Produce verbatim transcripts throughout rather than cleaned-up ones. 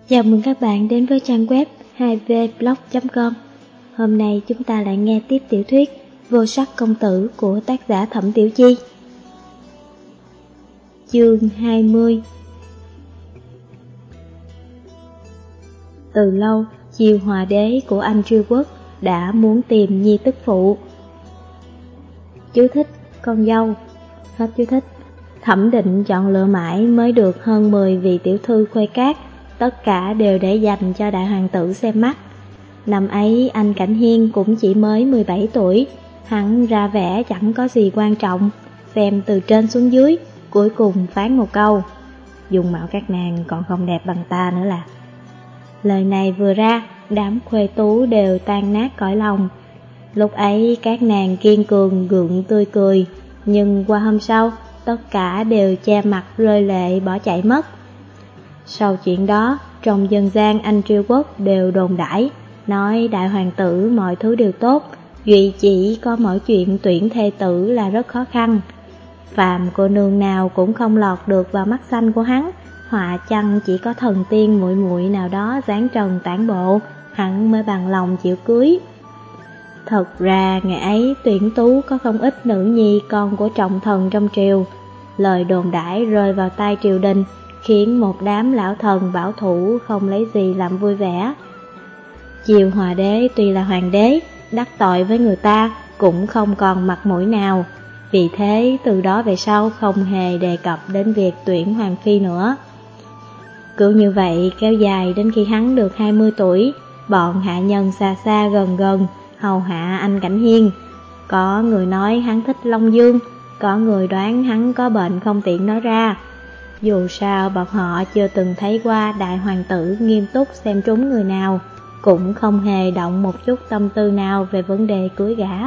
Chào mừng các bạn đến với trang web hai v blog chấm com. Hôm nay chúng ta lại nghe tiếp tiểu thuyết Vô Sắc Công Tử của tác giả Thẩm Tiểu Chi. Chương hai mươi. Từ lâu, Chiêu Hòa Đế của Anh Triều Quốc đã muốn tìm nhi tức phụ. Chú thích: con dâu. Hết chú thích. Thẩm Định chọn lựa mãi mới được hơn mười vị tiểu thư khuê cát, tất cả đều để dành cho đại hoàng tử xem mắt. Năm ấy anh Cảnh Hiên cũng chỉ mới mười bảy tuổi, hắn ra vẻ chẳng có gì quan trọng, xem từ trên xuống dưới, cuối cùng phán một câu: dùng mạo các nàng còn không đẹp bằng ta nữa là. Lời này vừa ra, đám khuê tú đều tan nát cõi lòng. Lúc ấy các nàng kiên cường gượng tươi cười, nhưng qua hôm sau, tất cả đều che mặt rơi lệ bỏ chạy mất. Sau chuyện đó, trong dân gian Anh Triều Quốc đều đồn đãi, nói đại hoàng tử mọi thứ đều tốt, duy chỉ có mỗi chuyện tuyển thê tử là rất khó khăn. Phàm cô nương nào cũng không lọt được vào mắt xanh của hắn, họa chăng chỉ có thần tiên muội muội nào đó dáng trần tản bộ, hắn mới bằng lòng chịu cưới. Thật ra ngày ấy tuyển tú có không ít nữ nhi con của trọng thần trong triều. Lời đồn đãi rơi vào tai triều đình, khiến một đám lão thần bảo thủ không lấy gì làm vui vẻ. Chiêu Hòa Đế tuy là hoàng đế, đắc tội với người ta cũng không còn mặt mũi nào, vì thế từ đó về sau không hề đề cập đến việc tuyển hoàng phi nữa. Cứ như vậy kéo dài đến khi hắn được hai mươi tuổi, bọn hạ nhân xa xa gần gần hầu hạ anh Cảnh Hiên. Có người nói hắn thích Long Dương, có người đoán hắn có bệnh không tiện nói ra. Dù sao bọn họ chưa từng thấy qua đại hoàng tử nghiêm túc xem trúng người nào, cũng không hề động một chút tâm tư nào về vấn đề cưới gả.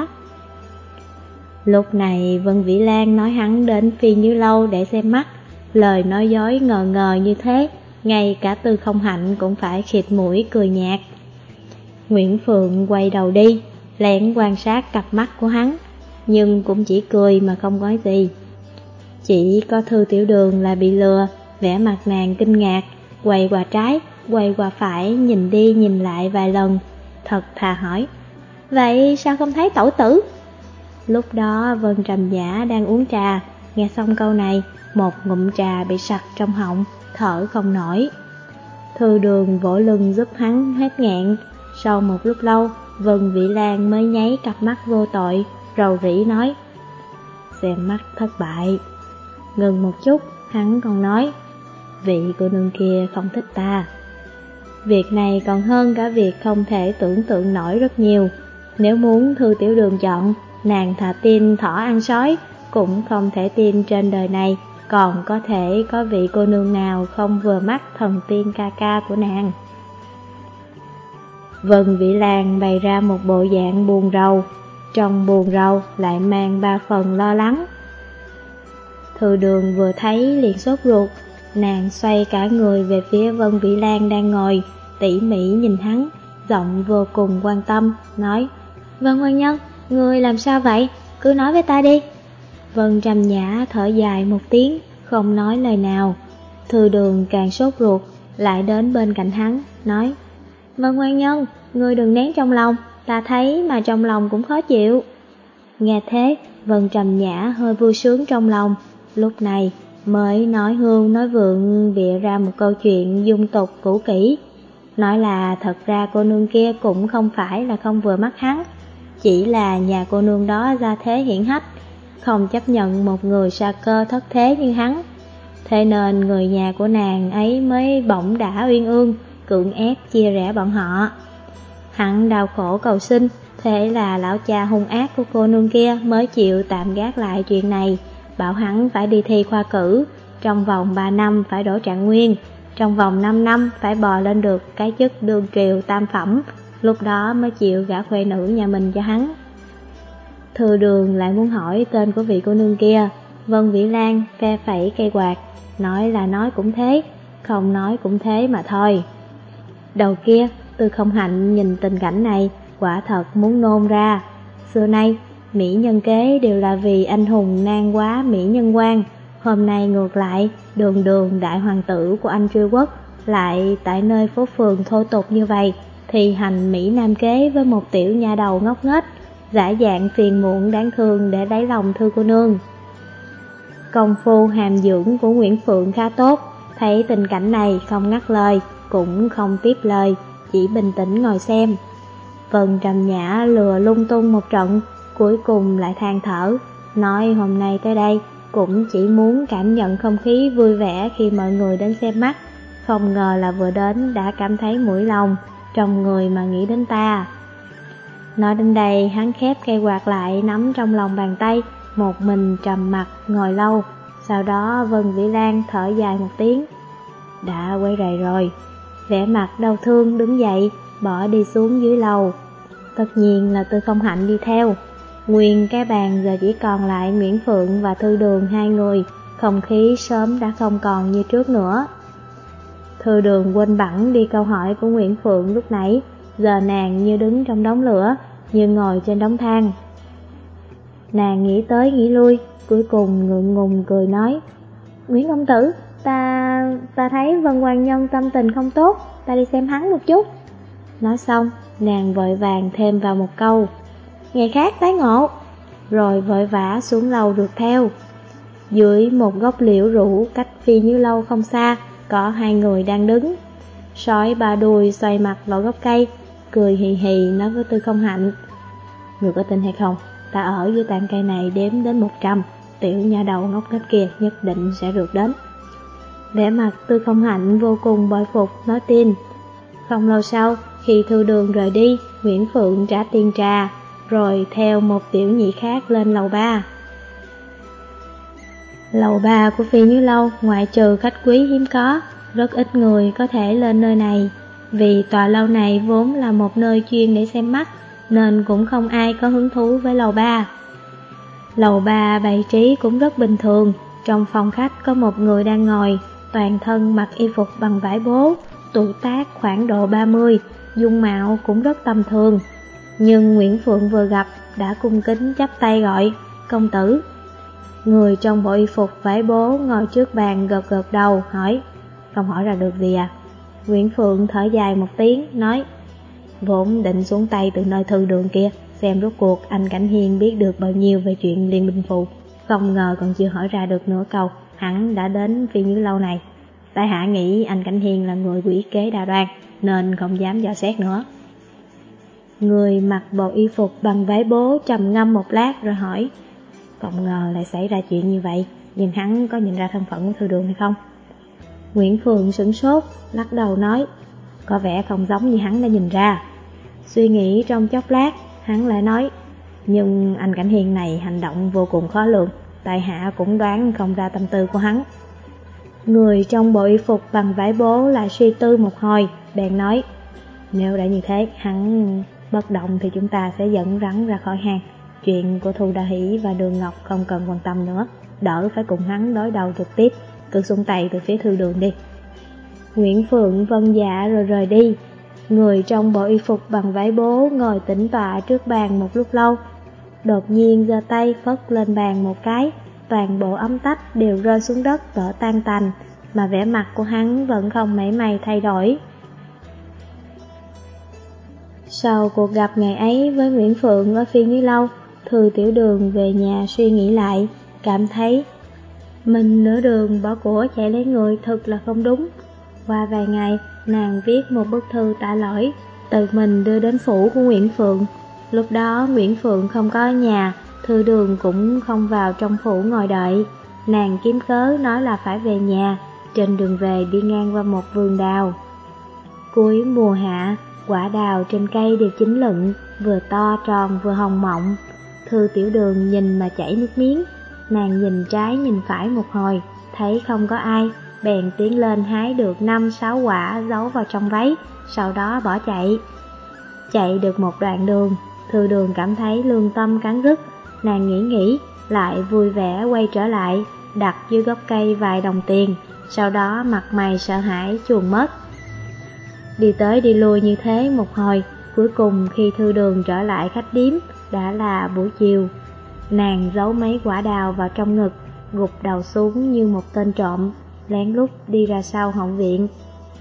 Lúc này Vân Vĩ Lan nói hắn đến Phi Như Lâu để xem mắt, lời nói dối ngờ ngờ như thế, ngay cả Tư Không Hạnh cũng phải khịt mũi cười nhạt. Nguyễn Phượng quay đầu đi, lén quan sát cặp mắt của hắn, nhưng cũng chỉ cười mà không nói gì. Chỉ có Thư Tiểu Đường là bị lừa, vẻ mặt nàng kinh ngạc, quay qua trái, quay qua phải, nhìn đi nhìn lại vài lần, thật thà hỏi: vậy sao không thấy tẩu tử? Lúc đó Vân Trầm Nhã đang uống trà, nghe xong câu này, một ngụm trà bị sặc trong họng, thở không nổi. Thư Đường vỗ lưng giúp hắn hết nghẹn. Sau một lúc lâu, Vân Vĩ Lan mới nháy cặp mắt vô tội, rầu rĩ nói: xem mắt thất bại. Ngừng một chút, hắn còn nói: vị cô nương kia không thích ta. Việc này còn hơn cả việc không thể tưởng tượng nổi rất nhiều. Nếu muốn Thư Tiểu Đường chọn, nàng thà tin thỏ ăn sói, cũng không thể tin trên đời này còn có thể có vị cô nương nào không vừa mắt thần tiên ca ca của nàng. Vân Vĩ Lan bày ra một bộ dạng buồn rầu, trong buồn rầu lại mang ba phần lo lắng. Thư Đường vừa thấy liền sốt ruột, nàng xoay cả người về phía Vân Vĩ Lan đang ngồi, tỉ mỉ nhìn hắn, giọng vô cùng quan tâm, nói: Vân Quan Nhân, ngươi làm sao vậy? Cứ nói với ta đi. Vân Trầm Nhã thở dài một tiếng, không nói lời nào. Thư Đường càng sốt ruột, lại đến bên cạnh hắn, nói: Vân Quan Nhân, ngươi đừng nén trong lòng, ta thấy mà trong lòng cũng khó chịu. Nghe thế, Vân Trầm Nhã hơi vui sướng trong lòng, lúc này mới nói hương nói vượng bịa ra một câu chuyện dung tục cũ kỹ. Nói là thật ra cô nương kia cũng không phải là không vừa mắt hắn, chỉ là nhà cô nương đó gia thế hiển hách, không chấp nhận một người sa cơ thất thế như hắn. Thế nên người nhà của nàng ấy mới bỗng đã uyên ương, cưỡng ép chia rẽ bọn họ. Hắn đau khổ cầu xin, thế là lão cha hung ác của cô nương kia mới chịu tạm gác lại chuyện này, bảo hắn phải đi thi khoa cử, trong vòng ba năm phải đỗ trạng nguyên, trong vòng năm năm phải bò lên được cái chức đương triều tam phẩm, lúc đó mới chịu gả khuê nữ nhà mình cho hắn. Thư Đường lại muốn hỏi tên của vị cô nương kia. Vân Vĩ Lan phe phẩy cây quạt, nói là nói cũng thế, không nói cũng thế mà thôi. Đầu kia, Tư Không Hạnh nhìn tình cảnh này, quả thật muốn nôn ra. Xưa nay, mỹ nhân kế đều là vì anh hùng nan quá mỹ nhân quan. Hôm nay ngược lại, Đường Đường đại hoàng tử của Anh Triều Quốc lại tại nơi phố phường thô tục như vậy, thì hành mỹ nam kế với một tiểu nha đầu ngốc nghếch, giả dạng phiền muộn đáng thương để lấy lòng Thư cô nương. Công phu hàm dưỡng của Nguyễn Phượng khá tốt, thấy tình cảnh này không ngắt lời, cũng không tiếp lời, chỉ bình tĩnh ngồi xem. Vân Trầm Nhã lừa lung tung một trận, cuối cùng lại than thở, nói hôm nay tới đây cũng chỉ muốn cảm nhận không khí vui vẻ khi mọi người đến xem mắt, không ngờ là vừa đến đã cảm thấy mũi lòng, trong người mà nghĩ đến ta. Nói đến đây, hắn khép cây quạt lại nắm trong lòng bàn tay, một mình trầm mặt ngồi lâu. Sau đó Vân Vĩ Lan thở dài một tiếng, đã quấy rầy rồi. Vẻ mặt đau thương đứng dậy, bỏ đi xuống dưới lầu. Tất nhiên là Tư Không Hạnh đi theo. Nguyên cái bàn giờ chỉ còn lại Nguyễn Phượng và Thư Đường hai người, không khí sớm đã không còn như trước nữa. Thư Đường quên bẵng đi câu hỏi của Nguyễn Phượng lúc nãy, giờ nàng như đứng trong đống lửa, như ngồi trên đống than. Nàng nghĩ tới nghĩ lui, cuối cùng ngượng ngùng cười nói, Nguyễn công tử, ta ta thấy Vân Hoàng Nhân tâm tình không tốt, ta đi xem hắn một chút. Nói xong, nàng vội vàng thêm vào một câu, ngày khác tái ngộ, rồi vội vã xuống lầu rượt theo. Dưới một gốc liễu rủ cách Phi Như Lâu không xa, có hai người đang đứng. Sói ba đuôi xoay mặt vào gốc cây, cười hì hì nói với Tư Không Hạnh, người có tin hay không, ta ở dưới tàn cây này đếm đến một trăm, tiểu nha đầu ngốc nghếch kia nhất định sẽ rượt đến. Vẻ mặt Tư Không Hạnh vô cùng bội phục, nói tin. Không lâu sau, khi Thư Đường rời đi, Nguyễn Phượng trả tiền trà, rồi theo một tiểu nhị khác lên lầu ba. Lầu ba của Phi Như Lâu ngoại trừ khách quý hiếm có, rất ít người có thể lên nơi này. Vì tòa lâu này vốn là một nơi chuyên để xem mắt, nên cũng không ai có hứng thú với lầu ba. Lầu ba bày trí cũng rất bình thường, trong phòng khách có một người đang ngồi, toàn thân mặc y phục bằng vải bố, tuổi tác khoảng độ ba mươi, dung mạo cũng rất tầm thường. Nhưng Nguyễn Phượng vừa gặp đã cung kính chắp tay gọi, công tử. Người trong bộ y phục vải bố ngồi trước bàn gật gật đầu, hỏi, không hỏi ra được gì à? Nguyễn Phượng thở dài một tiếng, nói, vốn định xuống tay từ nơi Thư Đường kia, xem rốt cuộc anh Cảnh Hiên biết được bao nhiêu về chuyện Liên Minh Phù, không ngờ còn chưa hỏi ra được nửa câu, hắn đã đến Phi Như Lâu này. Tại hạ nghĩ anh Cảnh Hiên là người quỷ kế đa đoan, nên không dám dò xét nữa. Người mặc bộ y phục bằng vải bố trầm ngâm một lát rồi hỏi, không ngờ lại xảy ra chuyện như vậy, nhưng hắn có nhìn ra thân phận của Thư Đường hay không? Nguyễn Phượng sửng sốt, lắc đầu nói, có vẻ không giống như hắn đã nhìn ra. Suy nghĩ trong chốc lát, hắn lại nói, nhưng anh Cảnh Hiên này hành động vô cùng khó lường, tại hạ cũng đoán không ra tâm tư của hắn. Người trong bộ y phục bằng vải bố lại suy tư một hồi, bèn nói, nếu đã như thế, hắn bất động thì chúng ta sẽ dẫn rắn ra khỏi hang. Chuyện của Thu Đa Hỷ và Đường Ngọc không cần quan tâm nữa, đỡ phải cùng hắn đối đầu trực tiếp, cứ xuống tay từ phía Thư Đường đi. Nguyễn Phượng vâng dạ rồi rời đi. Người trong bộ y phục bằng vải bố ngồi tĩnh tọa trước bàn một lúc lâu, đột nhiên giơ tay phất lên bàn một cái, toàn bộ ấm tách đều rơi xuống đất vỡ tan tành, mà vẻ mặt của hắn vẫn không mảy may thay đổi. Sau cuộc gặp ngày ấy với Nguyễn Phượng ở Phi Như Lâu, Thư Tiểu Đường về nhà suy nghĩ lại, cảm thấy mình nửa đường bỏ của chạy lấy người thật là không đúng. Qua vài ngày, nàng viết một bức thư tạ lỗi, tự mình đưa đến phủ của Nguyễn Phượng. Lúc đó Nguyễn Phượng không có ở nhà, Thư Đường cũng không vào trong phủ ngồi đợi. Nàng kiếm cớ nói là phải về nhà, trên đường về đi ngang qua một vườn đào. Cuối mùa hạ, quả đào trên cây đều chín lựng, vừa to tròn vừa hồng mọng. Thư Tiểu Đường nhìn mà chảy nước miếng, nàng nhìn trái nhìn phải một hồi, thấy không có ai, bèn tiến lên hái được năm sáu quả giấu vào trong váy, sau đó bỏ chạy. Chạy được một đoạn đường, Thư Đường cảm thấy lương tâm cắn rứt, nàng nghĩ nghĩ, lại vui vẻ quay trở lại, đặt dưới gốc cây vài đồng tiền, sau đó mặt mày sợ hãi chuồn mất. Đi tới đi lui như thế một hồi, cuối cùng khi Thư Đường trở lại khách điếm, đã là buổi chiều. Nàng giấu mấy quả đào vào trong ngực, gục đầu xuống như một tên trộm, lén lút đi ra sau hậu viện.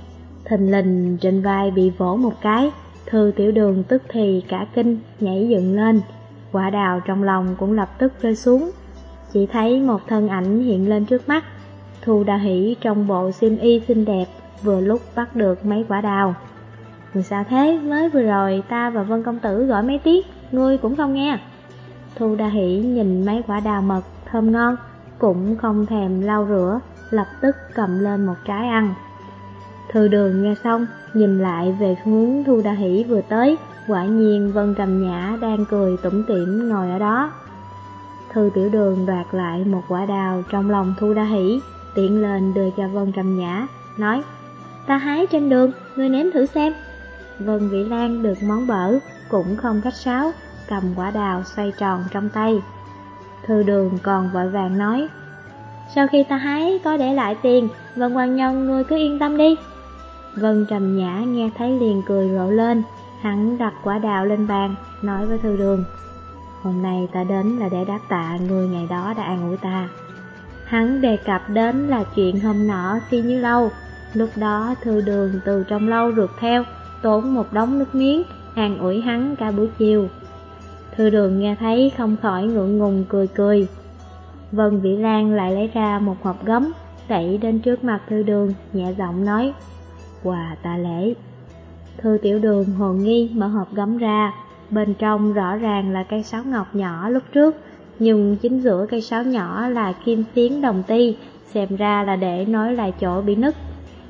Thình lình trên vai bị vỗ một cái, Thư Tiểu Đường tức thì cả kinh nhảy dựng lên, quả đào trong lòng cũng lập tức rơi xuống. Chỉ thấy một thân ảnh hiện lên trước mắt. Thu Đa Hỷ trong bộ xiêm y xinh đẹp vừa lúc bắt được mấy quả đào. Người sao thế, mới vừa rồi ta và Vân công tử gọi mấy tiếng, ngươi cũng không nghe. Thu Đa Hỷ nhìn mấy quả đào mật thơm ngon, cũng không thèm lau rửa, lập tức cầm lên một trái ăn. Thư Đường nghe xong, nhìn lại về hướng Thu Đa Hỷ vừa tới, quả nhiên Vân Trầm Nhã đang cười tủm tỉm ngồi ở đó. Thư Tiểu Đường đoạt lại một quả đào trong lòng Thu Đa Hỷ, tiện lên đưa cho Vân Trầm Nhã, nói: ta hái trên đường, ngươi nếm thử xem. Vân Vĩ Lan được món bở, cũng không khách sáo, cầm quả đào xoay tròn trong tay. Thư Đường còn vội vàng nói: sau khi ta hái có để lại tiền, Vân Quan Nhân ngươi cứ yên tâm đi. Vân Trầm Nhã nghe thấy liền cười rộ lên, hắn đặt quả đào lên bàn, nói với Thư Đường: hôm nay ta đến là để đáp tạ người ngày đó đã an ủi ta. Hắn đề cập đến là chuyện hôm nọ Phi Như Lâu, lúc đó Thư Đường từ trong lâu rượt theo, tốn một đống nước miếng, an ủi hắn cả buổi chiều. Thư Đường nghe thấy không khỏi ngượng ngùng cười cười. Vân Vĩ Lan lại lấy ra một hộp gấm, đẩy đến trước mặt Thư Đường, nhẹ giọng nói: quà tạ lễ. Thư Tiểu Đường hồn nghi mở hộp gấm ra, bên trong rõ ràng là cây sáo ngọc nhỏ lúc trước, nhưng chính giữa cây sáo nhỏ là kim phiến đồng ti, xem ra là để nối lại chỗ bị nứt.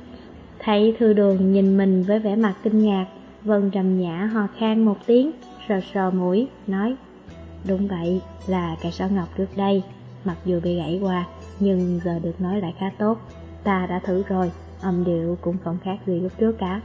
Thấy Thư Đường nhìn mình với vẻ mặt kinh ngạc, Vân Trầm Nhã hò khan một tiếng, sờ sờ mũi, nói: đúng vậy, là cây sáo ngọc trước đây, mặc dù bị gãy qua, nhưng giờ được nói lại khá tốt. Ta đã thử rồi, âm điệu cũng không khác gì lúc trước cả.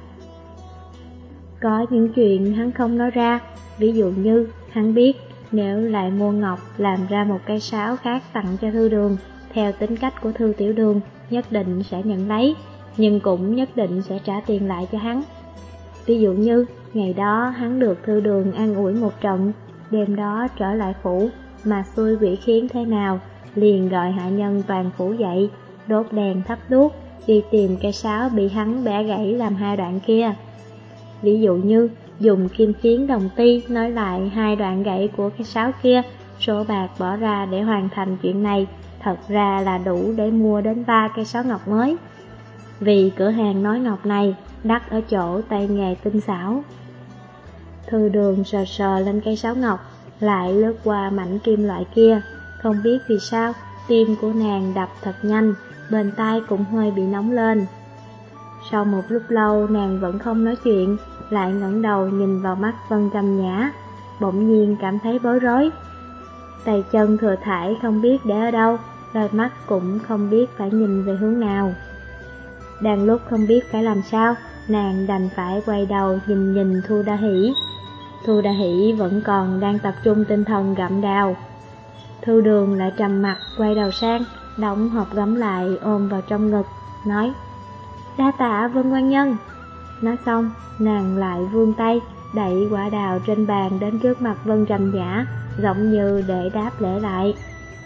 Có những chuyện hắn không nói ra, ví dụ như hắn biết nếu lại mua ngọc làm ra một cây sáo khác tặng cho Thư Đường, theo tính cách của Thư Tiểu Đường nhất định sẽ nhận lấy, nhưng cũng nhất định sẽ trả tiền lại cho hắn. Ví dụ như ngày đó hắn được Thư Đường an ủi một trận, đêm đó trở lại phủ mà xui quỷ khiến thế nào, liền gọi hạ nhân toàn phủ dậy, đốt đèn thắp đuốc, đi tìm cây sáo bị hắn bẻ gãy làm hai đoạn kia. Ví dụ như dùng kim phiến đồng ti nói lại hai đoạn gãy của cây sáo kia, số bạc bỏ ra để hoàn thành chuyện này thật ra là đủ để mua đến ba cây sáo ngọc mới. Vì cửa hàng nói ngọc này đắt ở chỗ tay nghề tinh xảo. Thư Đường sờ sờ lên cây sáo ngọc, lại lướt qua mảnh kim loại kia, không biết vì sao tim của nàng đập thật nhanh, bên tai cũng hơi bị nóng lên. Sau một lúc lâu nàng vẫn không nói chuyện, lại ngẩng đầu nhìn vào mắt Vân Trầm Nhã, bỗng nhiên cảm thấy bối rối. Tay chân thừa thãi không biết để ở đâu, đôi mắt cũng không biết phải nhìn về hướng nào. Đang lúc không biết phải làm sao, nàng đành phải quay đầu nhìn nhìn Thu Đa Hỷ. Thu Đa Hỷ vẫn còn đang tập trung tinh thần gặm đào. Thư Đường lại trầm mặt quay đầu sang, đóng hộp gấm lại ôm vào trong ngực, nói: đa tạ Vân Quan Nhân. Nói xong, nàng lại vươn tay, đẩy quả đào trên bàn đến trước mặt Vân Trầm Nhã, giống như để đáp lễ lại.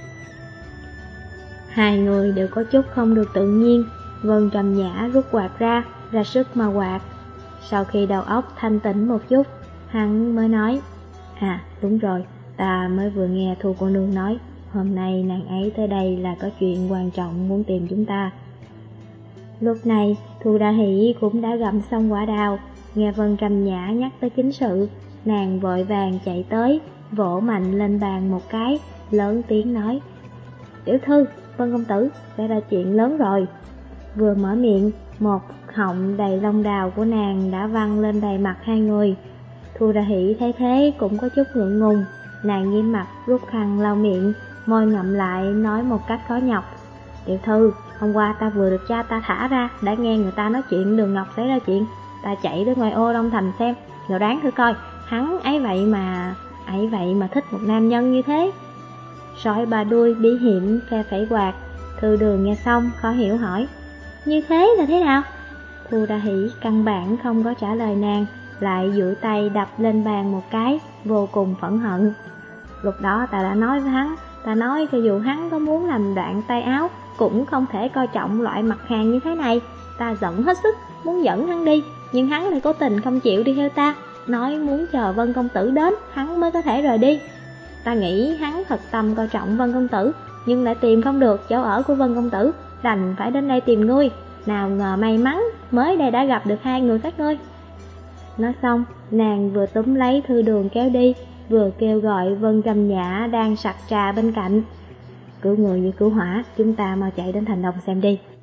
Hai người đều có chút không được tự nhiên. Vân Trầm Nhã rút quạt ra, ra sức mà quạt. Sau khi đầu óc thanh tĩnh một chút, hắn mới nói: à đúng rồi, ta mới vừa nghe Thu cô nương nói, hôm nay nàng ấy tới đây là có chuyện quan trọng muốn tìm chúng ta. Lúc này, Thu Đa Hỷ cũng đã gặm xong quả đào, nghe Vân Trầm Nhã nhắc tới chính sự, nàng vội vàng chạy tới, vỗ mạnh lên bàn một cái, lớn tiếng nói: tiểu thư, Vân công tử, xảy ra chuyện lớn rồi. Vừa mở miệng, một họng đầy lông đào của nàng đã văng lên đầy mặt hai người. Thu Đa Hỷ thấy thế cũng có chút ngượng ngùng, nàng nghiêm mặt rút khăn lau miệng, môi ngậm lại nói một cách khó nhọc: tiểu thư, hôm qua ta vừa được cha ta thả ra, đã nghe người ta nói chuyện Đường Ngọc xảy ra chuyện, ta chạy tới ngoài ô Đông Thành xem, rồi đoán thử coi, hắn ấy vậy mà, ấy vậy mà thích một nam nhân như thế. Sói ba đuôi bí hiểm phe phẩy quạt. Thư Đường nghe xong khó hiểu hỏi: như thế là thế nào? Thu Đa Hỷ căn bản không có trả lời nàng, lại duỗi tay đập lên bàn một cái, vô cùng phẫn hận. Lúc đó ta đã nói với hắn, ta nói cho dù hắn có muốn làm đoạn tay áo, cũng không thể coi trọng loại mặt hàng như thế này. Ta giận hết sức, muốn dẫn hắn đi, nhưng hắn lại cố tình không chịu đi theo ta, nói muốn chờ Vân công tử đến, hắn mới có thể rời đi. Ta nghĩ hắn thật tâm coi trọng Vân công tử, nhưng lại tìm không được chỗ ở của Vân công tử, đành phải đến đây tìm ngươi. Nào ngờ may mắn, mới đây đã gặp được hai người các ngươi. Nói xong, nàng vừa túm lấy Thư Đường kéo đi, vừa kêu gọi Vân Trầm Nhã đang sặc trà bên cạnh. Cứu người như cứu hỏa, chúng ta mau chạy đến thành đồng xem đi.